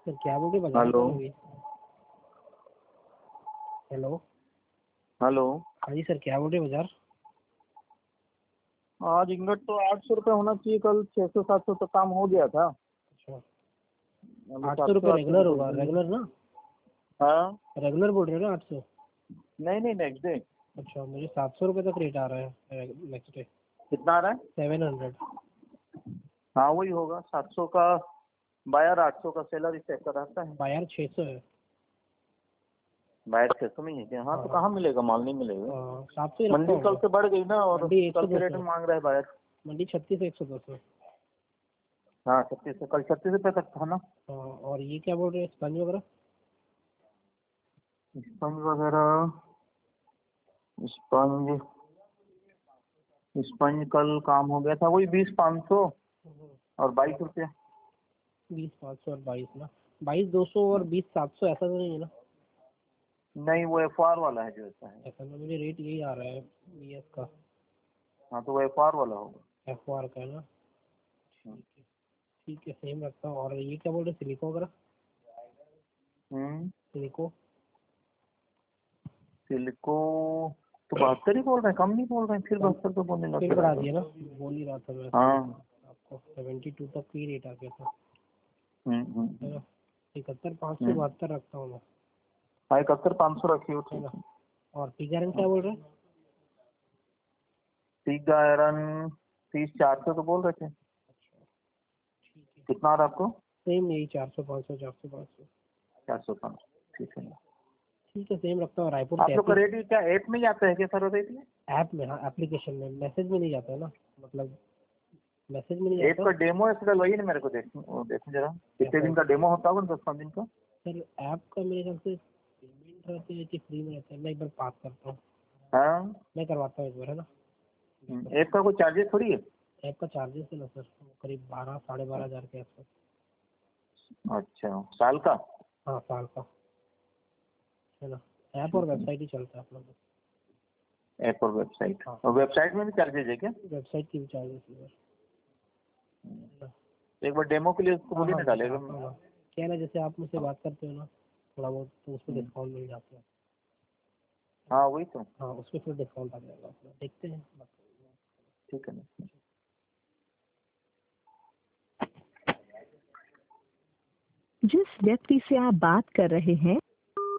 Sir क्या बोल रहे बाजार हेलो। में? हेलो। हेलो। हाँ जी सर, क्या बोल रहे बाजार? आज इंगट तो 800 रुपये होना चाहिए, कल 600-700 तो काम हो गया था। अच्छा, अभी 800 रुपये 700-800 रेगुलर तो होगा, रेगुलर ना? हाँ। रेगुलर बोल रहे हो ना 800? नहीं नहीं, नेक्स्ट डे। अच्छा, मुझे 700 रुपये तक रेट आ रहा है नेक्स्ट डे। कितना आ रहा है? 700। हाँ वही होगा, 700 का बायर, 800 का सेलर, इस टाइप का रहता है। बाजार 600 है। बायर 600 में ही है क्या? हाँ तो कहाँ मिलेगा, माल नहीं मिलेगा। 700 ही रखता मंडी हूँ कल मैं। से बढ़ गई ना, और मंडी कल के 110 रेट है। में मांग रहा है बायर। मंडी 36 है, 110 है। हाँ 36 से, कल 36 रुपये तक था ना। हाँ, और ये क्या बोल रहे हैं स्पंज वगैरह? स्पंज वगैरह, स्पंज स्पंज कल काम हो गया था, वही 20-500 और 22 रुपये। 20-500 और 22 ना? 22-200 और 20-700 ऐसा तो नहीं है ना? नहीं, वो एफआर वाला है जो ऐसा है। ऐसा ना, मुझे रेट यही आ रहा है बीएस का। हाँ तो वो एफआर वाला होगा। एफआर का है ना? ठीक है, सेम रखता हूँ। और ये क्या बोल रहे हैं सिलिको वगैरह? हम्म। सिलिको सिल्को तो 72 ही बोल रहे हैं, कम नहीं बोल रहे हैं, फिर 72 तो बोलने लग फिर गए। बढ़ा दिया ना? बोल ही रहा था मैं हाँ। आपको 72 तक की रेट आ गया था, है हम्म। ना? 71,572 रखता हूँ मैं, हाँ 71-500 रखिए, है ठीक ना? है। और पिगारन क्या बोल रहे हैं? पिग आयरन 30-400 तो बोल रहे थे। ठीक है, कितना आ रहा है आपको? सेम यही 400-500, 400-500। 400-500, ठीक है। ठीक है, सेम रखता हूँ। रायपुर आप से लोग का रेट क्या ऐप में ही आता है क्या सर, रेट में? ऐप में, हाँ एप्लीकेशन में, मैसेज में नहीं जाता है ना, मतलब मैसेज में नहीं ऐप जाता का डेमो है फिलहाल, वही ना मेरे को देखने जरा, कितने दिन का डेमो होता होगा? 10-5 दिन का। सर। ऐप का मेरे ख्याल से पेमेंट रहते हैं कि फ्री में रहता है? मैं एक बार बात करता हूँ, हाँ। मैं करवाता हूँ एक बार, है ना? ऐप का कोई चार्जेस थोड़ी है? ऐप का चार्जेस है ना सर, करीब 12-12,500 के आसपास। अच्छा, साल का? हाँ, साल का, है ना? ऐप और ठीक है। वेबसाइट ही चलता है अपना तो। ऐप और वेबसाइट, हाँ, और वेबसाइट में भी चार्जेज है क्या? वेबसाइट की भी चार्जेस है सर। तो एक बार डेमो के लिए उसको हाँ बोलिए हाँ, ना, डालेगा। बताता हूँ ना। क्या है ना, जैसे आप मुझसे बात करते हो ना थोड़ा बहुत, तो उसमें डिस्काउंट मिल जाता है। हाँ वही तो। हाँ, उसमें फिर डिस्काउंट आ जाएगा अपना, देखते हैं। ठीक है ना। जिस व्यक्ति से आप बात कर रहे हैं